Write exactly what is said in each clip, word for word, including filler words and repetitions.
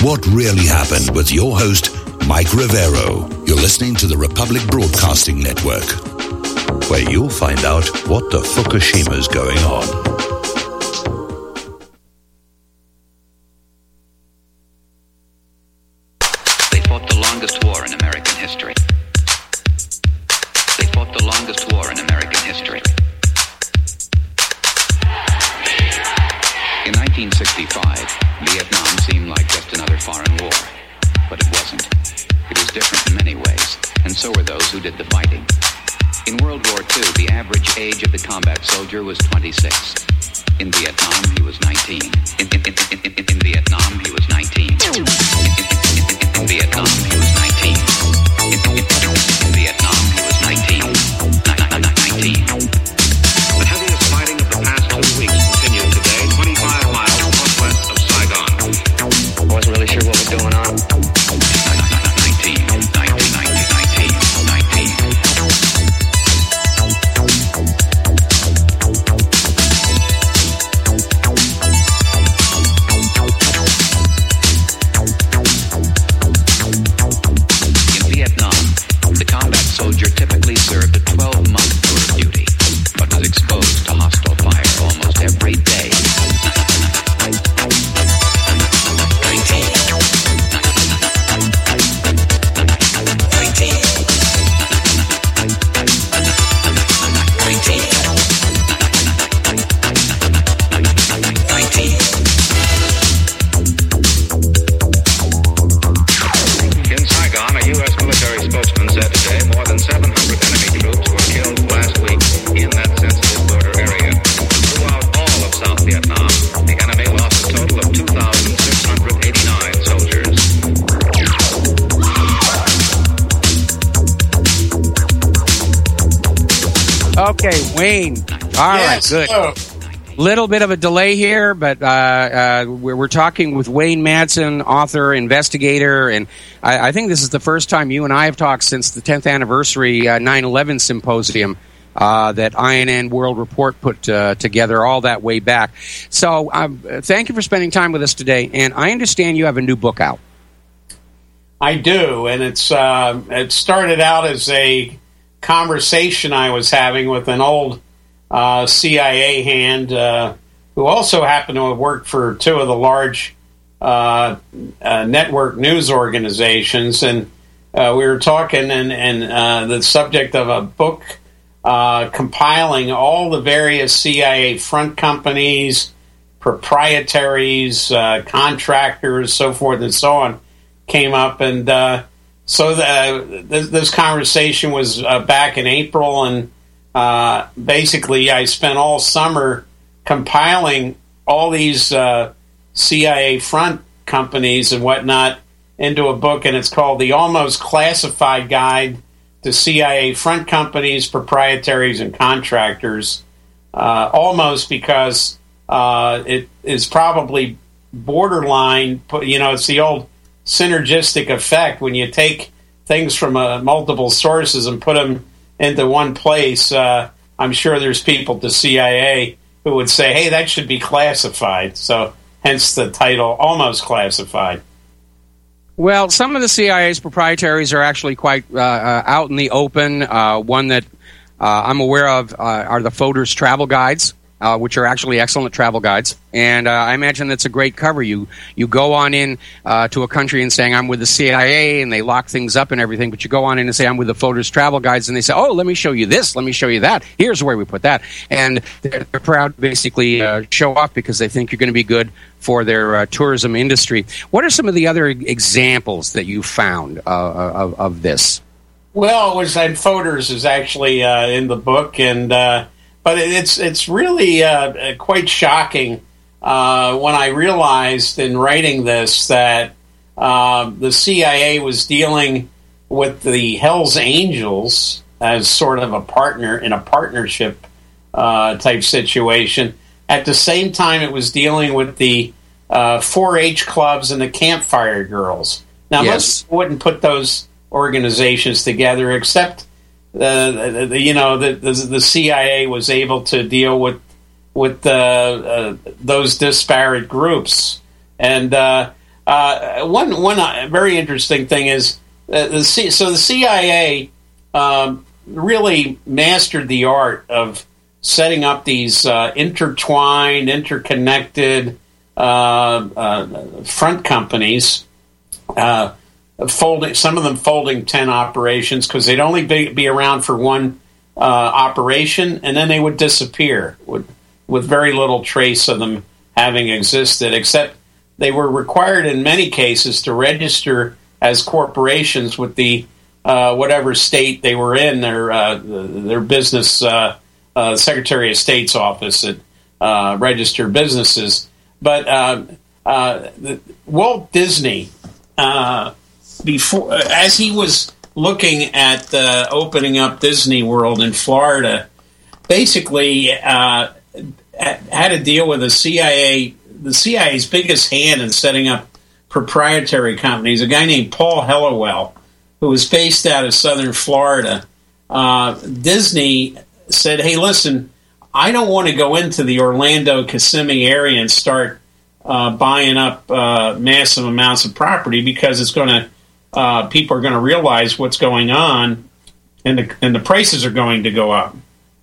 what really happened with your host, Mike Rivero. You're listening to the Republic Broadcasting Network, where you'll find out what the Fukushima's going on. Was twenty-six. In Vietnam, he was nineteen. In, in, in, in, in, in Vietnam, he was nineteen. In, in, in, in Vietnam, he was nineteen. In, in, in Vietnam, he was nineteen. nineteen. The heaviest fighting of the past two weeks continued today, twenty-five miles northwest of Saigon. I wasn't really sure what was going on. nineteen. nineteen. nineteen. nineteen. Okay, Wayne. All yes, right, good. Hello. Little bit of a delay here, but uh, uh, we're, we're talking with Wayne Madsen, author, investigator, and I, I think this is the first time you and I have talked since the tenth anniversary uh, nine eleven symposium uh, that I N N World Report put uh, together all that way back. So um, thank you for spending time with us today, and I understand you have a new book out. I do, and it's uh, it started out as a conversation I was having with an old uh, C I A hand uh, who also happened to have worked for two of the large uh, uh, network news organizations, and uh, we were talking, and, and uh, the subject of a book uh, compiling all the various C I A front companies, proprietaries, uh, contractors, so forth and so on, came up, and uh, so the, this, this conversation was uh, back in April, and uh, basically I spent all summer compiling all these uh, C I A front companies and whatnot into a book, and it's called The Almost Classified Guide to C I A Front Companies, Proprietaries, and Contractors. Uh, almost because uh, it is probably borderline, you know, it's the old synergistic effect when you take things from uh, multiple sources and put them into one place. uh, I'm sure there's people at the C I A who would say, hey, that should be classified. So hence the title, Almost Classified. Well, some of the C I A's proprietaries are actually quite uh, uh, out in the open. Uh, one that uh, I'm aware of uh, are the Folders Travel Guides, Uh, which are actually excellent travel guides, and uh, I imagine that's a great cover. You you go on in uh, to a country and saying I'm with the C I A, and they lock things up and everything. But you go on in and say I'm with the Folders Travel Guides, and they say, oh, let me show you this, let me show you that. Here's where we put that, and they're, they're proud to basically uh, show off because they think you're going to be good for their uh, tourism industry. What are some of the other examples that you found uh, of, of this? Well, it was and Folders is actually uh, in the book, and. Uh, But it's it's really uh, quite shocking uh, when I realized in writing this that uh, the C I A was dealing with the Hells Angels as sort of a partner in a partnership uh, type situation. At the same time, it was dealing with the uh, four H clubs and the Campfire Girls. Now, yes. Most people wouldn't put those organizations together, except. Uh, the, you know, the, the the C I A was able to deal with with uh, uh, those disparate groups, and uh, uh, one one uh, very interesting thing is uh, the C- so the C I A um, really mastered the art of setting up these uh, intertwined, interconnected uh, uh, front companies. Uh, folding some of them folding ten operations because they'd only be, be around for one uh, operation, and then they would disappear with, with very little trace of them having existed, except they were required in many cases to register as corporations with the uh, whatever state they were in, their uh, their business uh, uh, Secretary of State's office at uh, registered businesses. But uh, uh, the, Walt Disney, uh, before as he was looking at uh, opening up Disney World in Florida, basically uh, had to deal with the C I A. The C I A's biggest hand in setting up proprietary companies, a guy named Paul Helliwell, who was based out of southern Florida. Uh, Disney said, hey, listen, I don't want to go into the Orlando, Kissimmee area and start uh, buying up uh, massive amounts of property because it's going to, uh, people are going to realize what's going on and the, and the prices are going to go up.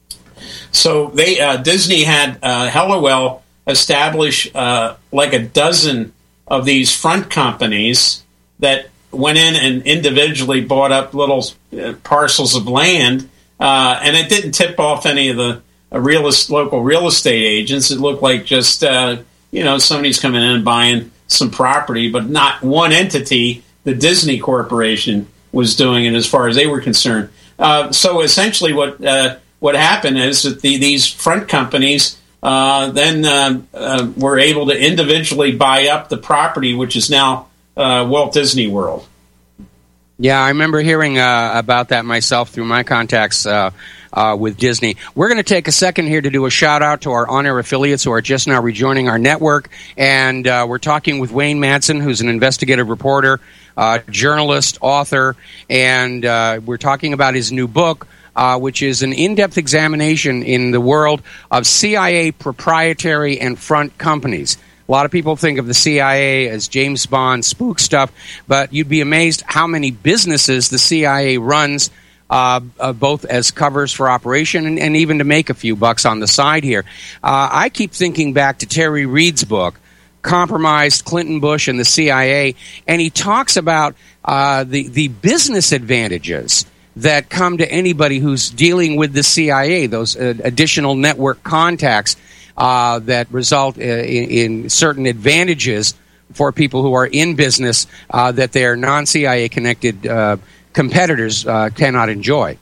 So they uh, Disney had uh, Helliwell establish uh, like a dozen of these front companies that went in and individually bought up little uh, parcels of land, uh, and it didn't tip off any of the uh, real est- local real estate agents. It looked like just uh, you know somebody's coming in and buying some property, but not one entity, the Disney Corporation, was doing it as far as they were concerned. Uh, so essentially, what uh, what happened is that the, these front companies. Uh, then uh, uh, we're able to individually buy up the property, which is now uh, Walt Disney World. Yeah, I remember hearing uh, about that myself through my contacts uh, uh, with Disney. We're going to take a second here to do a shout-out to our on-air affiliates who are just now rejoining our network. And uh, we're talking with Wayne Madsen, who's an investigative reporter, uh, journalist, author, and uh, we're talking about his new book, Uh, which is an in-depth examination in the world of C I A proprietary and front companies. A lot of people think of the C I A as James Bond spook stuff, but you'd be amazed how many businesses the C I A runs, uh, uh, both as covers for operation and, and even to make a few bucks on the side here. Uh, I keep thinking back to Terry Reid's book, Compromised Clinton, Bush, and the C I A, and he talks about uh, the, the business advantages that come to anybody who's dealing with the C I A, those uh, additional network contacts uh, that result in, in certain advantages for people who are in business uh, that their non-C I A connected uh, competitors uh, cannot enjoy.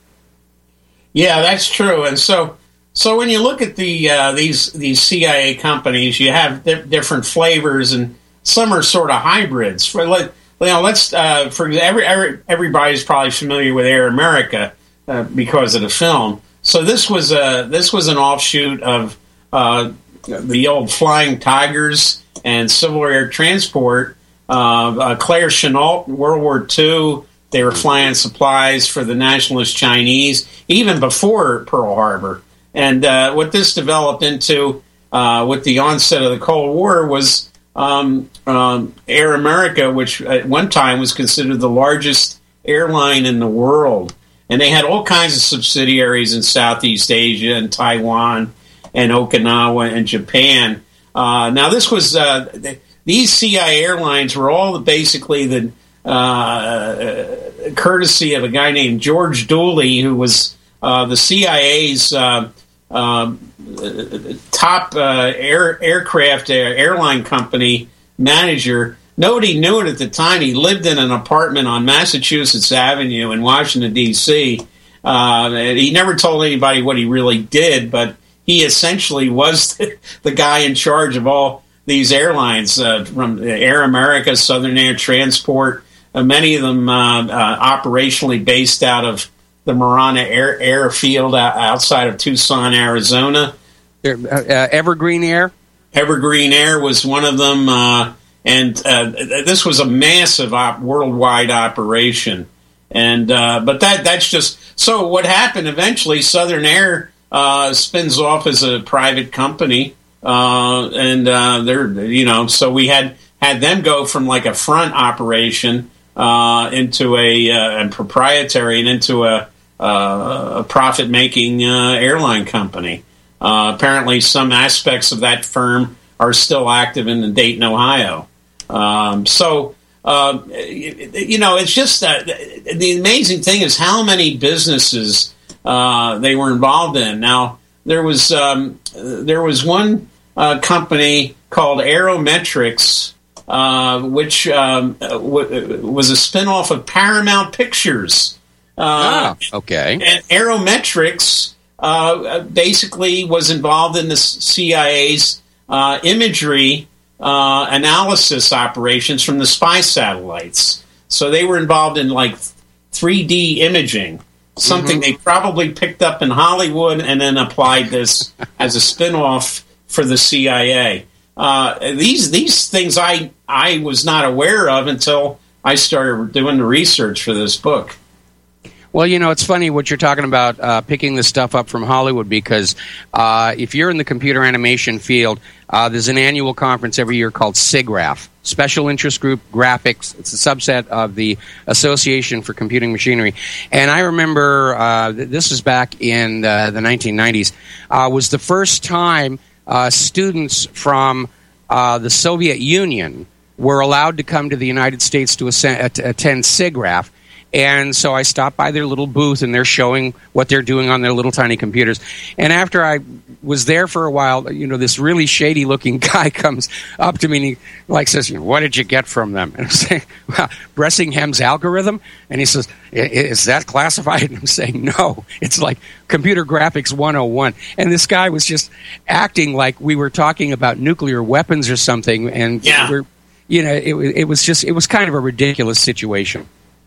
Yeah, that's true. And so, so when you look at the uh, these these C I A companies, you have di- different flavors, and some are sort of hybrids. For like. You know, let's uh, for every, every everybody's probably familiar with Air America uh, because of the film. So this was a this was an offshoot of uh, the old Flying Tigers and Civil Air Transport. Uh, uh, Claire Chennault, World War Two, they were flying supplies for the Nationalist Chinese even before Pearl Harbor. And uh, what this developed into uh, with the onset of the Cold War was. Um, um, Air America, which at one time was considered the largest airline in the world. And they had all kinds of subsidiaries in Southeast Asia and Taiwan and Okinawa and Japan. Uh, now, this was, uh, th- these C I A airlines were all basically the uh, courtesy of a guy named George Dooley, who was uh, the C I A's uh, uh, top uh, air, aircraft uh, airline company manager. Nobody knew it at the time. He lived in an apartment on Massachusetts Avenue in Washington, D C Uh, he never told anybody what he really did, but he essentially was the, the guy in charge of all these airlines, uh, from Air America, Southern Air Transport, uh, many of them uh, uh, operationally based out of the Marana Air Airfield outside of Tucson, Arizona. Uh, uh, Evergreen Air? Evergreen Air was one of them, uh, and uh, this was a massive op- worldwide operation. And uh, but that that's just so. What happened eventually? Southern Air uh, spins off as a private company, uh, and uh, they're you know. So we had had them go from like a front operation uh, into a uh, and proprietary and into a, uh, a profit-making uh, airline company. Uh, apparently, some aspects of that firm are still active in Dayton, Ohio. Um, so, uh, you know, it's just that the amazing thing is how many businesses uh, they were involved in. Now, there was um, there was one uh, company called Aerometrics, uh, which um, w- was a spinoff of Paramount Pictures. Uh, ah, okay. And Aerometrics uh, basically was involved in the C I A's uh, imagery uh, analysis operations from the spy satellites. So they were involved in like three D imaging, something mm-hmm. they probably picked up in Hollywood and then applied this as a spinoff for the C I A. Uh, these these things I I was not aware of until I started doing the research for this book. Well, you know, it's funny what you're talking about, uh, picking this stuff up from Hollywood, because uh, if you're in the computer animation field, uh, there's an annual conference every year called SIGGRAPH, Special Interest Group Graphics. It's a subset of the Association for Computing Machinery. And I remember, uh, this was back in uh, the nineteen nineties, uh, was the first time uh, students from uh, the Soviet Union were allowed to come to the United States to ascend, uh, attend SIGGRAPH. And so I stopped by their little booth, and they're showing what they're doing on their little tiny computers. And after I was there for a while, you know, this really shady-looking guy comes up to me, and he like says, you know, what did you get from them? And I'm saying, well, Bressingham's algorithm? And he says, is that classified? And I'm saying, no, it's like Computer Graphics one oh one. And this guy was just acting like we were talking about nuclear weapons or something. And, yeah. we're, you know, it, it was just, it was kind of a ridiculous situation.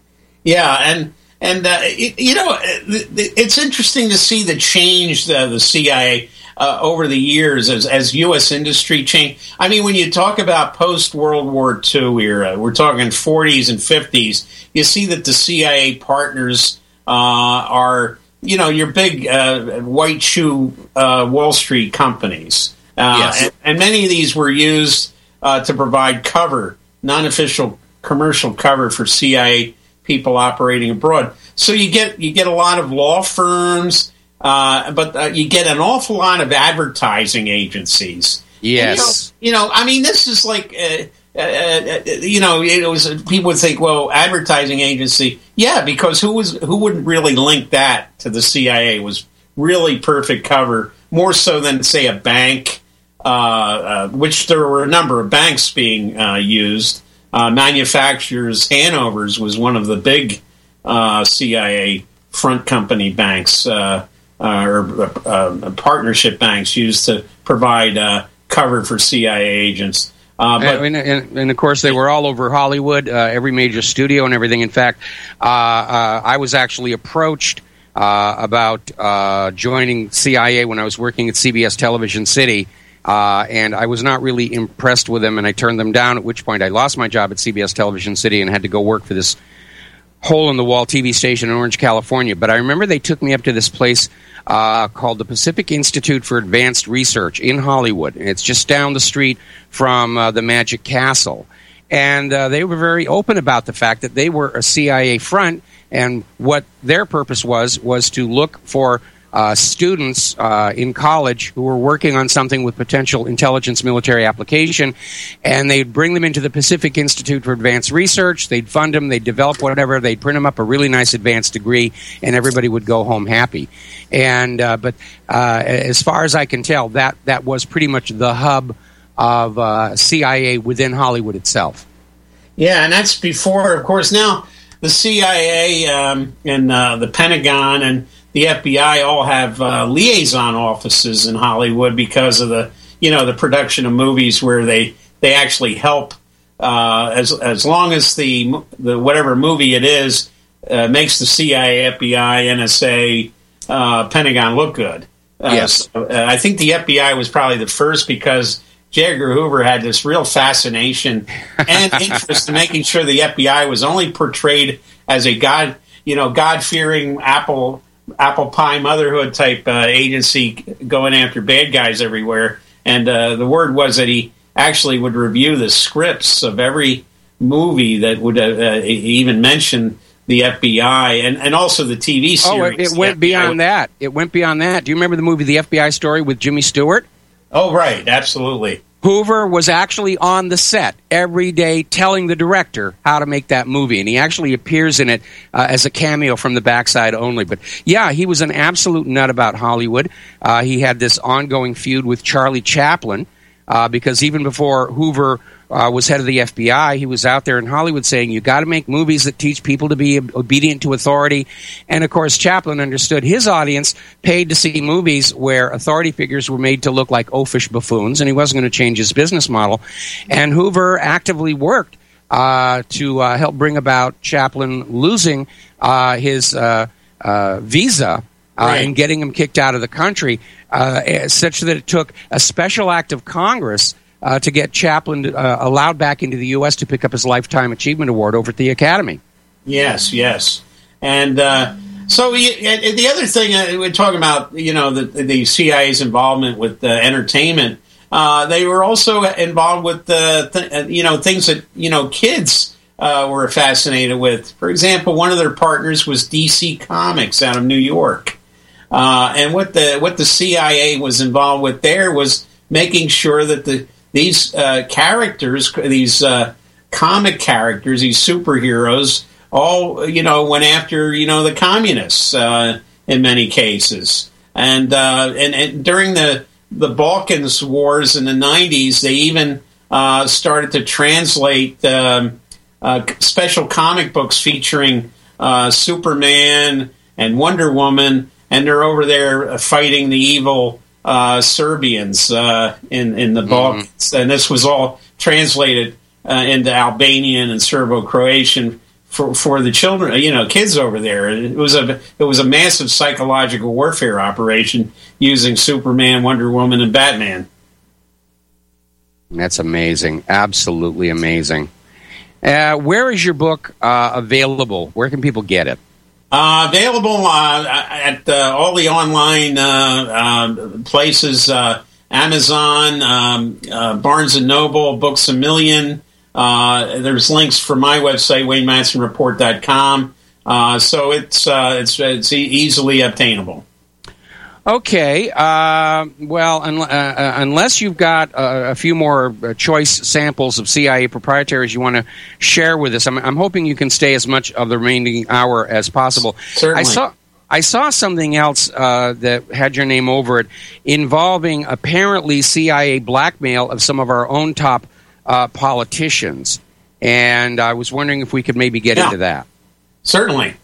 Yeah, and and uh, it, you know, it's interesting to see the change the, the C I A uh, over the years as as U S industry changed. I mean, when you talk about post World War Two era, we're talking forties and fifties. You see that the C I A partners uh, are, you know, your big uh, white shoe uh, Wall Street companies, uh, yes. and, and many of these were used uh, to provide cover, non-official commercial cover for C I A people operating abroad. So you get you get a lot of law firms, uh, but uh, you get an awful lot of advertising agencies. Yes, And, you, know, you know, I mean, this is like, uh, uh, you know, it was people would think, well, advertising agency, yeah, because who was who would really link that to the C I A? It was really perfect cover, more so than say a bank, uh, uh, which there were a number of banks being uh, used. Uh, Manufacturers Hanover's was one of the big uh, C I A front company banks uh, uh, or uh, partnership banks used to provide uh, cover for C I A agents. Uh, but and, and, and of course, they were all over Hollywood, uh, every major studio and everything. In fact, uh, uh, I was actually approached uh, about uh, joining C I A when I was working at C B S Television City. Uh, and I was not really impressed with them, and I turned them down, at which point I lost my job at C B S Television City and had to go work for this hole-in-the-wall T V station in Orange, California. But I remember they took me up to this place uh, called the Pacific Institute for Advanced Research in Hollywood. And it's just down the street from uh, the Magic Castle. And uh, they were very open about the fact that they were a C I A front, and what their purpose was was to look for Uh, students uh, in college who were working on something with potential intelligence military application, and they'd bring them into the Pacific Institute for Advanced Research. They'd fund them, they'd develop whatever, they'd print them up a really nice advanced degree, and everybody would go home happy. And uh, but uh, as far as I can tell, that that was pretty much the hub of uh, C I A within Hollywood itself. Yeah, and that's before, of course. Now the C I A um, and uh, the Pentagon and the F B I all have uh, liaison offices in Hollywood because of the, you know, the production of movies where they, they actually help uh, as as long as the the whatever movie it is uh, makes the C I A, F B I, N S A, uh, Pentagon look good. Uh, yes, so, uh, I think the F B I was probably the first because J. Edgar Hoover had this real fascination and interest in making sure the F B I was only portrayed as a God, you know, God-fearing Apple. apple pie motherhood type uh, agency going after bad guys everywhere. And uh, the word was that he actually would review the scripts of every movie that would uh, uh, even mention the F B I and, and also the T V series. Oh, it, it went beyond that. It went beyond that. Do you remember the movie The F B I Story with Jimmy Stewart? Oh, right. Absolutely. Hoover was actually on the set every day telling the director how to make that movie, and he actually appears in it uh, as a cameo from the backside only. But, yeah, he was an absolute nut about Hollywood. Uh, he had this ongoing feud with Charlie Chaplin uh, because even before Hoover Uh, was head of the F B I, he was out there in Hollywood saying, you got to make movies that teach people to be obedient to authority. And, of course, Chaplin understood his audience paid to see movies where authority figures were made to look like oafish buffoons, and he wasn't going to change his business model. And Hoover actively worked uh, to uh, help bring about Chaplin losing uh, his uh, uh, visa uh, right. and getting him kicked out of the country, uh, such that it took a special act of Congress Uh, to get Chaplin uh, allowed back into the U S to pick up his Lifetime Achievement Award over at the Academy. Yes, yes. And uh, so we, uh, the other thing, uh, we're talking about, you know, the, the C I A's involvement with uh, entertainment. Uh, they were also involved with, uh, th- you know, things that, you know, kids uh, were fascinated with. For example, one of their partners was D C Comics out of New York. Uh, and what the what the C I A was involved with there was making sure that the These uh, characters, these uh, comic characters, these superheroes, all, you know, went after, you know, the communists uh, in many cases. And, uh, and and during the the Balkans wars in the nineties, they even uh, started to translate um, uh, special comic books featuring uh, Superman and Wonder Woman, and they're over there fighting the evil Uh, Serbians uh, in in the Balkans, mm-hmm. and this was all translated uh, into Albanian and Serbo-Croatian for for the children, you know, kids over there. It was a it was a massive psychological warfare operation using Superman, Wonder Woman, and Batman. That's amazing, absolutely amazing. Uh, where is your book uh, available? Where can people get it? Uh, available uh, at uh, all the online uh, uh, places, uh, Amazon, um, uh, Barnes and Noble, Books A Million. Uh, there's links for my website, Wayne Madsen Report dot com. Uh, so it's uh, it's it's e- easily obtainable. Okay. Uh, well, un- uh, unless you've got uh, a few more uh, choice samples of C I A proprietaries you want to share with us, I'm, I'm hoping you can stay as much of the remaining hour as possible. Certainly. I saw I saw something else uh, that had your name over it involving apparently C I A blackmail of some of our own top uh, politicians, and I was wondering if we could maybe get yeah, into that. Certainly.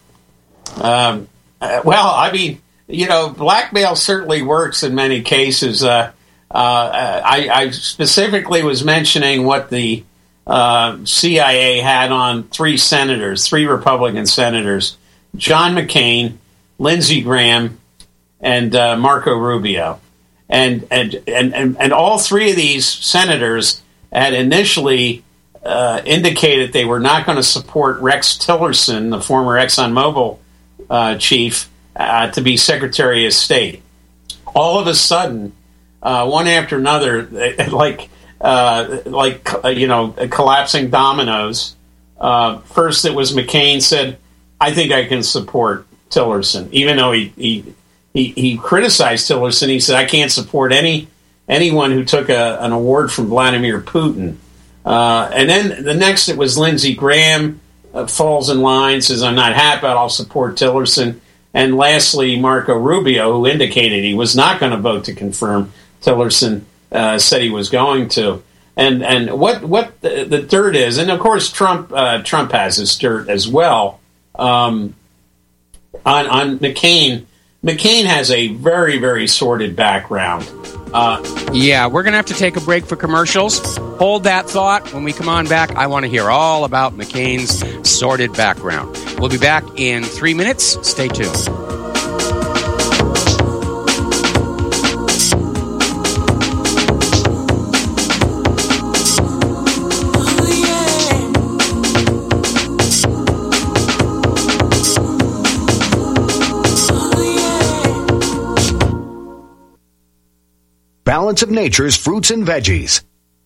Um, uh, well, I mean, you know, blackmail certainly works in many cases. Uh, uh, I, I specifically was mentioning what the uh, C I A had on three senators, three Republican senators, John McCain, Lindsey Graham, and uh, Marco Rubio. And, and, and, and, and all three of these senators had initially uh, indicated they were not going to support Rex Tillerson, the former ExxonMobil uh, chief, Uh, to be Secretary of State. All of a sudden, uh, one after another, like uh, like uh, you know, collapsing dominoes. Uh, first, it was McCain said, "I think I can support Tillerson," even though he he he, he criticized Tillerson. He said, "I can't support any anyone who took a, an award from Vladimir Putin." Uh, and then the next, it was Lindsey Graham uh, falls in line, says, "I'm not happy, but I'll support Tillerson." And lastly, Marco Rubio, who indicated he was not going to vote to confirm Tillerson, uh, said he was going to. And and what what the, the dirt is, and of course Trump uh, Trump has his dirt as well um, on on McCain. McCain has a very very sordid background. Uh, yeah, we're going to have to take a break for commercials. Hold that thought. When we come on back, I want to hear all about McCain's sordid background. We'll be back in three minutes. Stay tuned. Balance of Nature's fruits and veggies.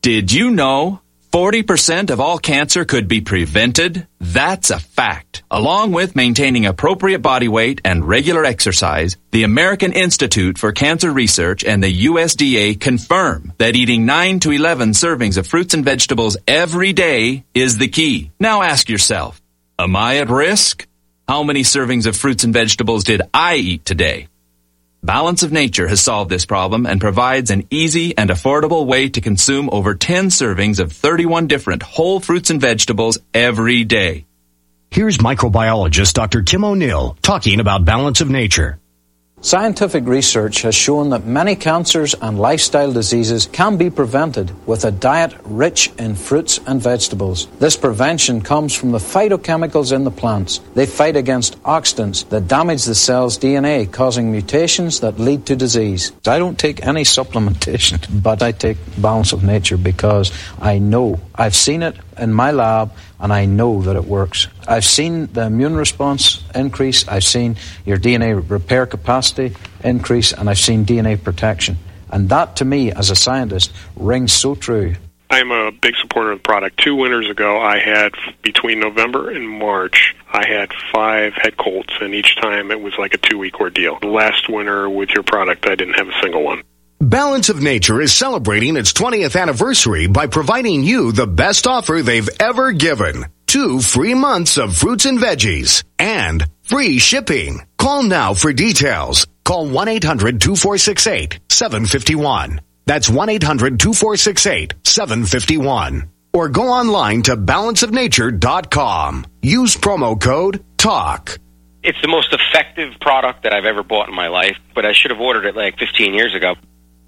Did you know forty percent of all cancer could be prevented? That's a fact. Along with maintaining appropriate body weight and regular exercise, the American Institute for Cancer Research and the U S D A confirm that eating nine to eleven servings of fruits and vegetables every day is the key. Now ask yourself, am I at risk? How many servings of fruits and vegetables did I eat today? Balance of Nature has solved this problem and provides an easy and affordable way to consume over ten servings of thirty-one different whole fruits and vegetables every day. Here's microbiologist Doctor Tim O'Neill talking about Balance of Nature. Scientific research has shown that many cancers and lifestyle diseases can be prevented with a diet rich in fruits and vegetables. This prevention comes from the phytochemicals in the plants. They fight against oxidants that damage the cell's D N A, causing mutations that lead to disease. I don't take any supplementation, but I take Balance of Nature because I know, I've seen it in my lab, and I know that it works. I've seen the immune response increase, I've seen your D N A repair capacity increase, and I've seen D N A protection. And that, to me, as a scientist, rings so true. I'm a big supporter of the product. Two winters ago, I had, between November and March, I had five head colds, and each time it was like a two-week ordeal. Last winter, with your product, I didn't have a single one. Balance of Nature is celebrating its twentieth anniversary by providing you the best offer they've ever given. Two free months of fruits and veggies and free shipping. Call now for details. Call one eight hundred two four six eight seven five one. That's one eight hundred two four six eight seven five one. Or go online to balance of nature dot com. Use promo code TALK. It's the most effective product that I've ever bought in my life, but I should have ordered it like fifteen years ago.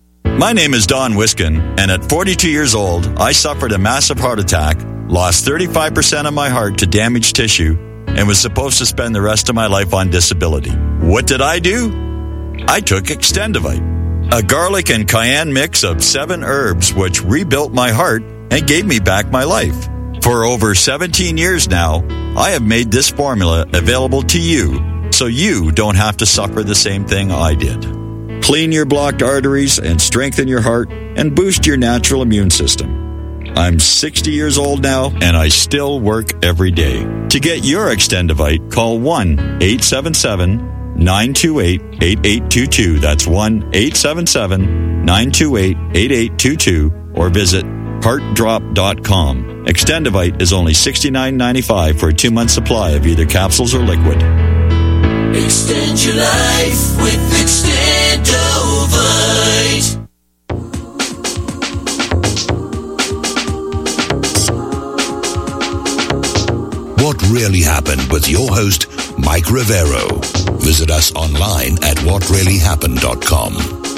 My name is Don Wiskin, and at forty-two years old, I suffered a massive heart attack, lost thirty-five percent of my heart to damaged tissue, and was supposed to spend the rest of my life on disability. What did I do? I took Extendivite, a garlic and cayenne mix of seven herbs which rebuilt my heart and gave me back my life. For over seventeen years now, I have made this formula available to you so you don't have to suffer the same thing I did. Clean your blocked arteries and strengthen your heart and boost your natural immune system. I'm sixty years old now and I still work every day. To get your Extendivite, call one eight seven seven nine two eight eight eight two two. That's one eight seven seven nine two eight eight eight two two or visit heart drop dot com. Extendivite is only sixty-nine ninety-five for a two-month supply of either capsules or liquid. Extend your life with Extendovite. What Really Happened with your host, Mike Rivero. Visit us online at what really happened dot com.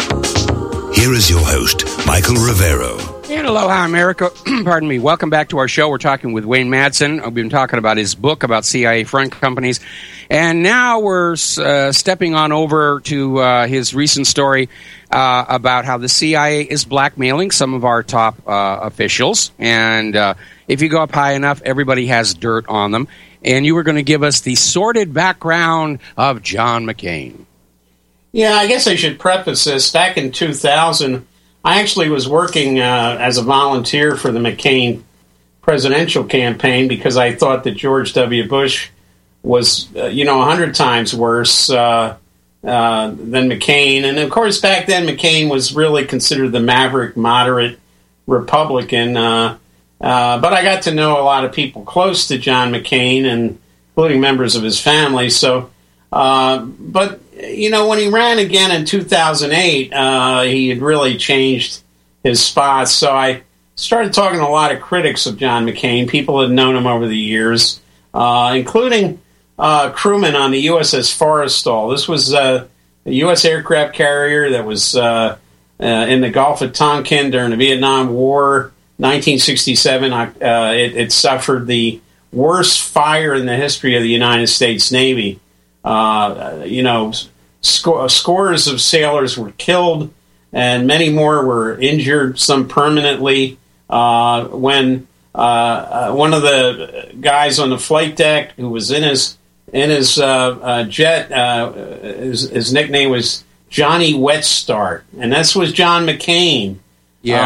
Here is your host, Michael Rivero. And aloha, America. Pardon me. Welcome back to our show. We're talking with Wayne Madsen. We've been talking about his book about C I A front companies. And now we're uh, stepping on over to uh, his recent story uh, about how the C I A is blackmailing some of our top uh, officials. And uh, if you go up high enough, everybody has dirt on them. And you were going to give us the sordid background of John McCain. Yeah, I guess I should preface this. Back in two thousand, I actually was working uh, as a volunteer for the McCain presidential campaign because I thought that George W. Bush was, uh, you know, a hundred times worse uh, uh, than McCain. And, of course, back then McCain was really considered the maverick, moderate Republican. Uh, uh, but I got to know a lot of people close to John McCain, and including members of his family. So, uh, but... You know, when he ran again in two thousand eight, uh, he had really changed his spots. So I started talking to a lot of critics of John McCain, people that had known him over the years, uh, including uh, crewmen on the U S S Forrestal. This was uh, a U S aircraft carrier that was uh, uh, in the Gulf of Tonkin during the Vietnam War, nineteen sixty-seven. Uh, it, it suffered the worst fire in the history of the United States Navy. Uh, you know, sc- scores of sailors were killed, and many more were injured, some permanently. Uh, when uh, uh, one of the guys on the flight deck, who was in his in his uh, uh, jet, uh, his, his nickname was Johnny Wet Start, and this was John McCain. Yeah, uh,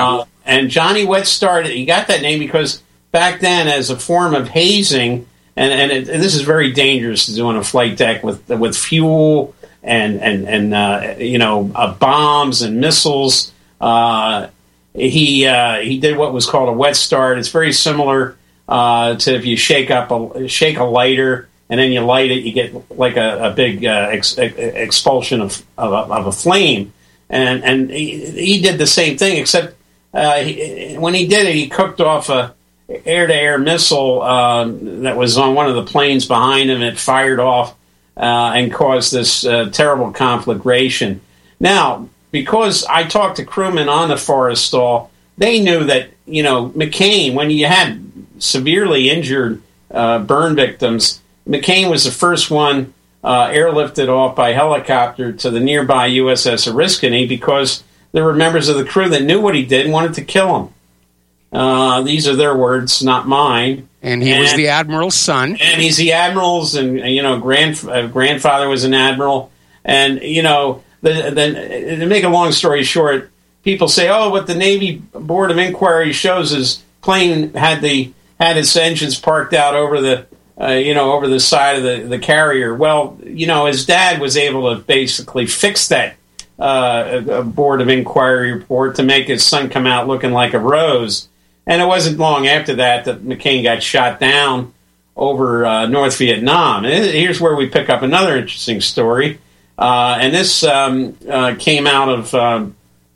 and Johnny Wet Start, he got that name because back then, as a form of hazing, and, and, it, and this is very dangerous to do on a flight deck with with fuel and and and uh, you know uh, bombs and missiles. Uh, he uh, he did what was called a wet start. It's very similar uh, to if you shake up a shake a lighter and then you light it, you get like a, a big uh, ex, ex, expulsion of, of of a flame. And and he, he did the same thing, except uh, he, when he did it, he cooked off a air-to-air missile um, that was on one of the planes behind him. It fired off uh, and caused this uh, terrible conflagration. Now, because I talked to crewmen on the Forrestal, they knew that, you know, McCain, when you had severely injured uh, burn victims, McCain was the first one uh, airlifted off by helicopter to the nearby U S S Oriskany because there were members of the crew that knew what he did and wanted to kill him. Uh, these are their words, not mine. And he and, was the admiral's son. And he's the admiral's, and you know, grand uh, grandfather was an admiral. And you know, the, the, to make a long story short, people say, "Oh, what the Navy Board of Inquiry shows is plane had the had its engines parked out over the uh, you know over the side of the, the carrier." Well, you know, his dad was able to basically fix that uh, a Board of Inquiry report to make his son come out looking like a rose. And it wasn't long after that that McCain got shot down over uh, North Vietnam. And here's where we pick up another interesting story. Uh, and this um, uh, came out of uh,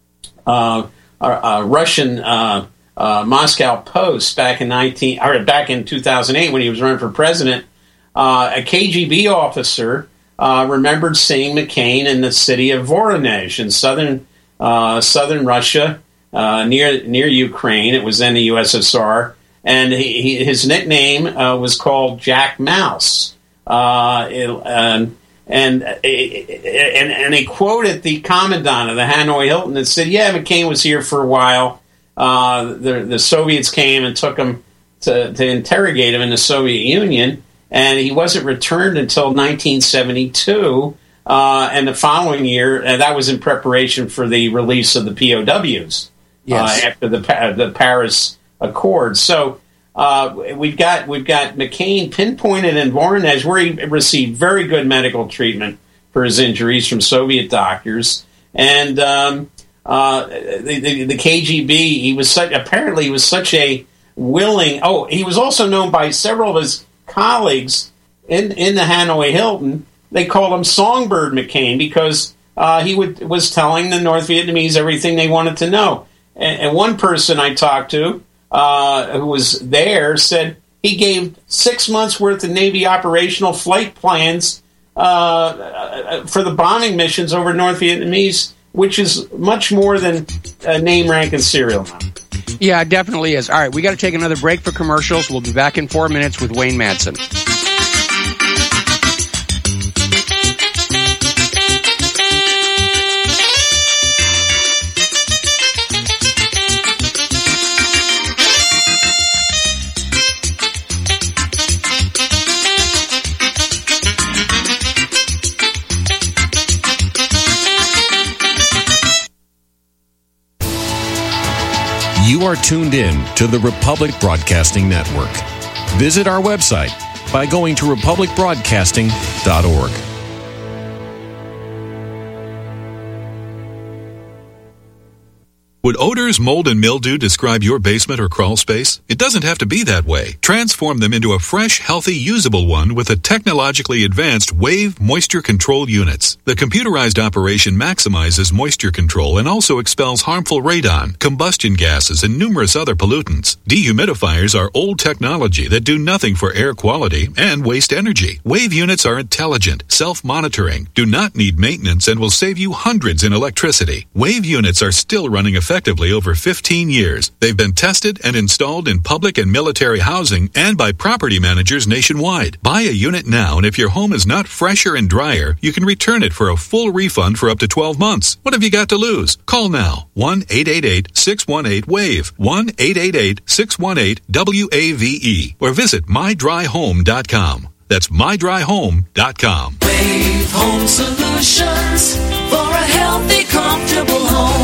uh, a, a Russian uh, uh, Moscow Post back in nineteen or back in two thousand eight when he was running for president. Uh, a K G B officer uh, remembered seeing McCain in the city of Voronezh in southern uh, southern Russia. Uh, near near Ukraine. It was then the U S S R, and he, he, his nickname uh, was called Jack Mouse. Uh, it, um, and, and and they quoted the commandant of the Hanoi Hilton that said, "Yeah, McCain was here for a while. Uh, the the Soviets came and took him to, to interrogate him in the Soviet Union, and he wasn't returned until nineteen seventy-two." Uh, and the following year, uh, that was in preparation for the release of the P O Ws. Yes. Uh, after the the Paris Accord, so uh, we've got we've got McCain pinpointed in Voronezh, where he received very good medical treatment for his injuries from Soviet doctors, and um, uh, the, the, the K G B. He was such apparently he was such a willing. Oh, he was also known by several of his colleagues in in the Hanoi Hilton. They called him Songbird McCain because uh, he would was telling the North Vietnamese everything they wanted to know. And one person I talked to uh, who was there said he gave six months' worth of Navy operational flight plans uh, for the bombing missions over North Vietnamese, which is much more than a name, rank, and serial number. Yeah, it definitely is. All right, we got to take another break for commercials. We'll be back in four minutes with Wayne Madsen. You are tuned in to the Republic Broadcasting Network. Visit our website by going to republic broadcasting dot org. Would odors, mold, and mildew describe your basement or crawl space? It doesn't have to be that way. Transform them into a fresh, healthy, usable one with the technologically advanced Wave Moisture Control Units. The computerized operation maximizes moisture control and also expels harmful radon, combustion gases, and numerous other pollutants. Dehumidifiers are old technology that do nothing for air quality and waste energy. Wave units are intelligent, self-monitoring, do not need maintenance, and will save you hundreds in electricity. Wave units are still running effectively over fifteen years. They've been tested and installed in public and military housing and by property managers nationwide. Buy a unit now, and if your home is not fresher and drier, you can return it for a full refund for up to twelve months. What have you got to lose? Call now. one eight eight eight, six one eight, WAVE. one eight eight eight, six one eight, W A V E. Or visit my dry home dot com. That's my dry home dot com. Wave Home Solutions for a healthy, comfortable home.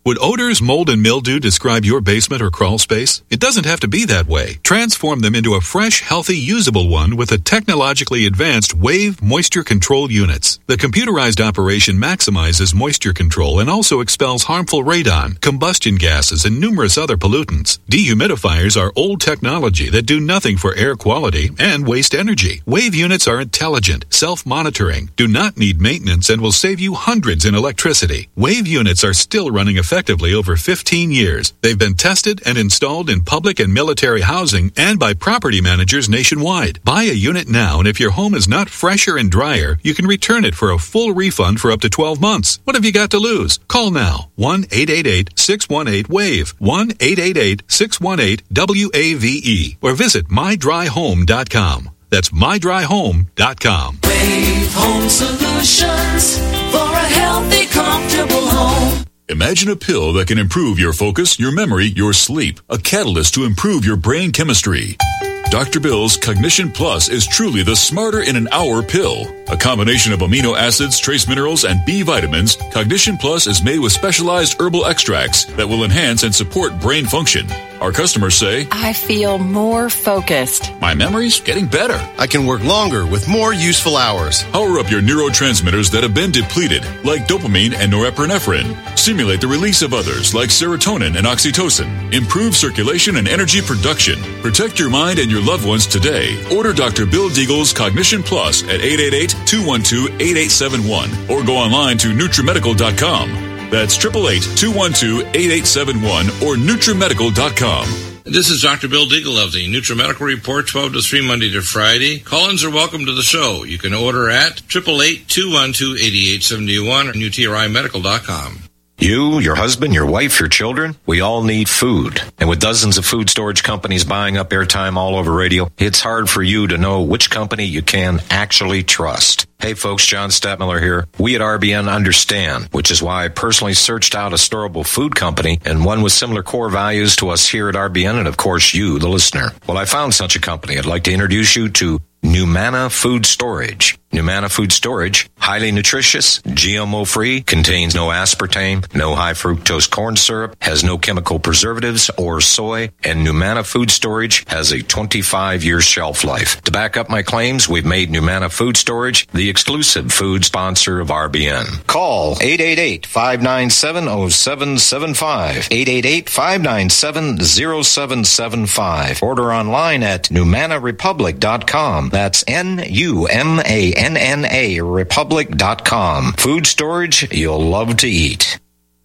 Would odors, mold, and mildew describe your basement or crawl space? It doesn't have to be that way. Transform them into a fresh, healthy, usable one with the technologically advanced Wave Moisture Control Units. The computerized operation maximizes moisture control and also expels harmful radon, combustion gases, and numerous other pollutants. Dehumidifiers are old technology that do nothing for air quality and waste energy. Wave units are intelligent, self-monitoring, do not need maintenance, and will save you hundreds in electricity. Wave units are still running effectively over fifteen years. They've been tested and installed in public and military housing and by property managers nationwide. Buy a unit now, and if your home is not fresher and drier, you can return it for a full refund for up to twelve months. What have you got to lose? Call now. one eight eight eight, six one eight, WAVE. one eight eight eight, six one eight, W A V E. Or visit my dry home dot com. That's my dry home dot com. Wave Home Solutions for a healthy, comfortable home. Imagine a pill that can improve your focus, your memory, your sleep. A catalyst to improve your brain chemistry. Doctor Bill's Cognition Plus is truly the smarter in an hour pill. A combination of amino acids, trace minerals, and B vitamins, Cognition Plus is made with specialized herbal extracts that will enhance and support brain function. Our customers say, I feel more focused. My memory's getting better. I can work longer with more useful hours. Power up your neurotransmitters that have been depleted, like dopamine and norepinephrine. Stimulate the release of others, like serotonin and oxytocin. Improve circulation and energy production. Protect your mind and your loved ones today. Order Doctor Bill Deagle's Cognition Plus at eight eight eight, two one two, eight eight seven one or go online to Nutrimedical dot com. That's eight eight eight, two one two, eight eight seven one or Nutrimedical dot com. This is Doctor Bill Deagle of the NutriMedical Report, twelve to three, Monday to Friday. Call-ins are welcome to the show. You can order at eight eight eight, two one two, eight eight seven one or Nutri Medical dot com. You, your husband, your wife, your children, we all need food. And with dozens of food storage companies buying up airtime all over radio, it's hard for you to know which company you can actually trust. Hey folks, John Stadtmiller here. We at R B N understand, which is why I personally searched out a storable food company and one with similar core values to us here at R B N and of course you, the listener. Well, I found such a company. I'd like to introduce you to Numana Food Storage. Numana Food Storage, highly nutritious, G M O-free, contains no aspartame, no high fructose corn syrup, has no chemical preservatives or soy, and Numana Food Storage has a twenty-five year shelf life. To back up my claims, we've made Numana Food Storage the exclusive food sponsor of R B N. Call eight eight eight, five nine seven, zero seven seven five, eight eight eight, five nine seven, zero seven seven five. Order online at Numana Republic dot com. That's N U M A N N A Republic dot com. Food storage you'll love to eat.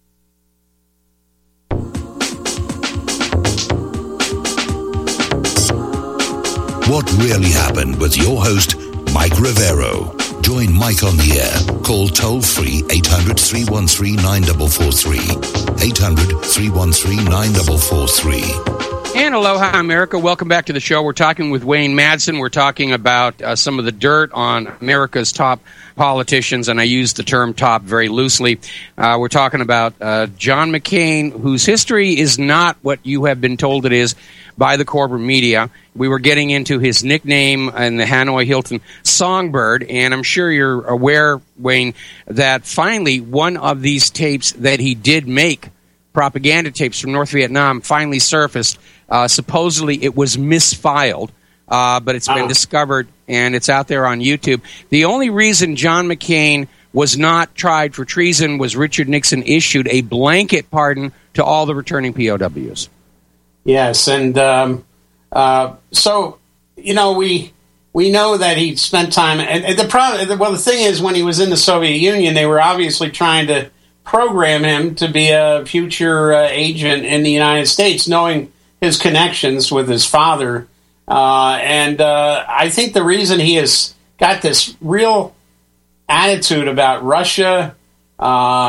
What really happened with your host, Mike Rivero. Join Mike on the air. Call toll-free eight hundred, three one three, nine four four three. eight hundred, three one three, nine four four three. And aloha, America. Welcome back to the show. We're talking with Wayne Madsen. We're talking about uh, some of the dirt on America's top politicians, and I use the term top very loosely. Uh, we're talking about uh, John McCain, whose history is not what you have been told it is by the corporate media. We were getting into his nickname in the Hanoi Hilton, Songbird, and I'm sure you're aware, Wayne, that finally one of these tapes that he did make, propaganda tapes from North Vietnam, finally surfaced. Uh, supposedly it was misfiled, uh, but it's been uh-huh. discovered, and it's out there on YouTube. The only reason John McCain was not tried for treason was Richard Nixon issued a blanket pardon to all the returning P O Ws. Yes, and um, uh, so, you know, we we know that he spent time, and, and the problem, well, the thing is, when he was in the Soviet Union, they were obviously trying to program him to be a future uh, agent in the United States, knowing his connections with his father. Uh, and uh, I think the reason he has got this real attitude about Russia, uh,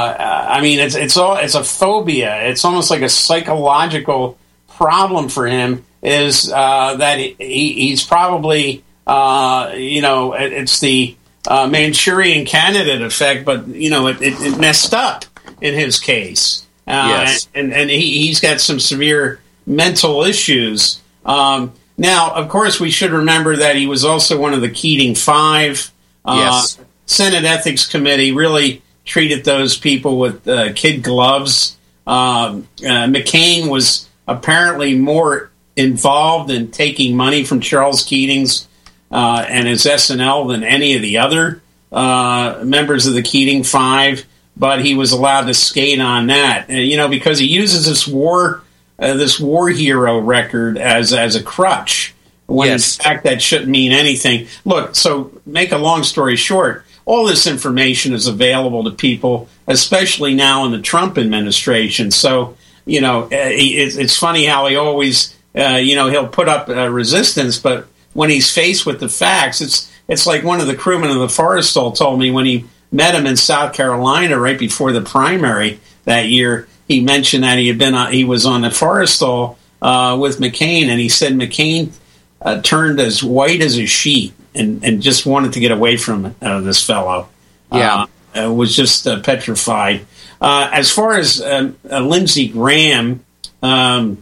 I mean, it's it's all it's a phobia. It's almost like a psychological problem for him, is uh, that he, he's probably, uh, you know, it, it's the uh, Manchurian candidate effect, but, you know, it, it, it messed up in his case. Uh, yes. And, and he, he's got some severe mental issues. Um, now, of course, we should remember that he was also one of the Keating Five. Uh, yes. Senate Ethics Committee really treated those people with uh, kid gloves. Um, uh, McCain was apparently more involved in taking money from Charles Keating's uh, and his S N L than any of the other uh, members of the Keating Five, but he was allowed to skate on that, and, you know, because he uses this war uh, this war hero record as as a crutch, when yes. in fact that shouldn't mean anything. Look, so make a long story short, all this information is available to people, especially now in the Trump administration. So, you know, it's funny how he always, uh, you know, he'll put up uh, resistance, but when he's faced with the facts, it's it's like one of the crewmen of the Forrestal told me when he met him in South Carolina right before the primary that year. He mentioned that he had been on, he was on the Forrestal uh, with McCain, and he said McCain uh, turned as white as a sheet and, and just wanted to get away from uh, this fellow. Yeah, uh, was just uh, petrified. Uh, as far as uh, uh, Lindsey Graham, um,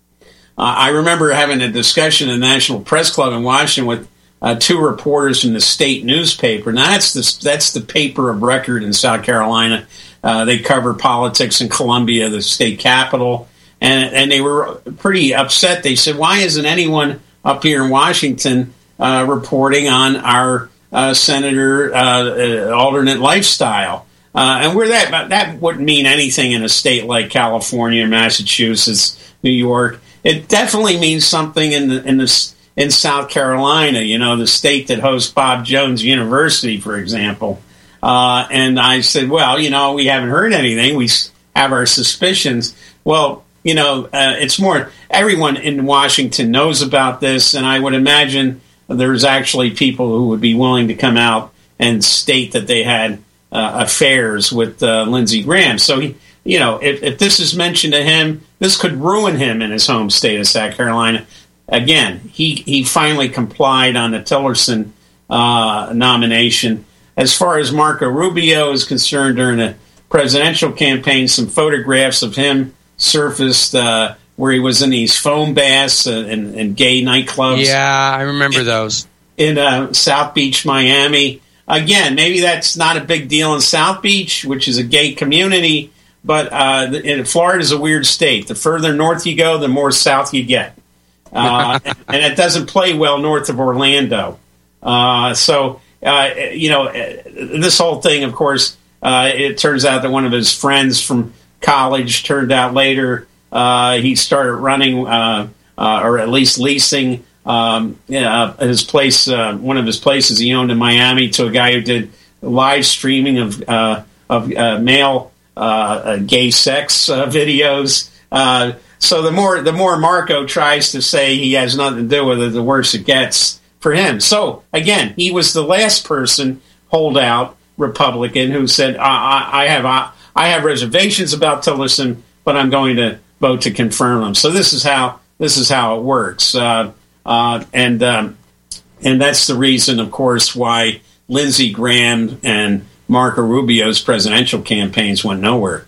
uh, I remember having a discussion in the National Press Club in Washington with uh, two reporters from the state newspaper. Now, that's the, that's the paper of record in South Carolina. Uh, they cover politics in Columbia, the state capital, and, and they were pretty upset. They said, why isn't anyone up here in Washington uh, reporting on our uh, senator uh, uh, alternate lifestyle? Uh, and we're that that wouldn't mean anything in a state like California, Massachusetts, New York. It definitely means something in the, in the, in South Carolina. You know, the state that hosts Bob Jones University, for example. Uh, and I said, well, you know, we haven't heard anything. We have our suspicions. Well, you know, uh, it's more everyone in Washington knows about this, and I would imagine there's actually people who would be willing to come out and state that they had Uh, affairs with uh, Lindsey Graham. So, he, you know, if, if this is mentioned to him, this could ruin him in his home state of South Carolina. Again, he, he finally complied on the Tillerson uh, nomination. As far as Marco Rubio is concerned, during the presidential campaign, some photographs of him surfaced uh, where he was in these foam baths and, and, and gay nightclubs. Yeah, I remember those. In uh, South Beach, Miami. Again, maybe that's not a big deal in South Beach, which is a gay community, but uh, in Florida is a weird state. The further north you go, the more south you get. Uh, and it doesn't play well north of Orlando. Uh, so, uh, you know, this whole thing, of course, uh, it turns out that one of his friends from college turned out later uh, he started running uh, uh, or at least leasing Um, yeah, his place, uh, one of his places he owned in Miami, to a guy who did live streaming of uh, of uh, male uh, gay sex uh, videos. Uh, so the more the more Marco tries to say he has nothing to do with it, the worse it gets for him. So again, he was the last person, holdout Republican, who said, I, I, I have I, I have reservations about Tillerson, but I'm going to vote to confirm them. So this is how this is how it works. Uh, Uh, and um, and that's the reason, of course, why Lindsey Graham and Marco Rubio's presidential campaigns went nowhere.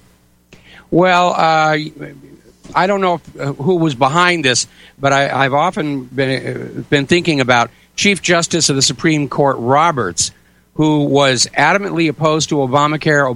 Well, uh, I don't know if, uh, who was behind this, but I, I've often been uh, been thinking about Chief Justice of the Supreme Court Roberts, who was adamantly opposed to Obamacare,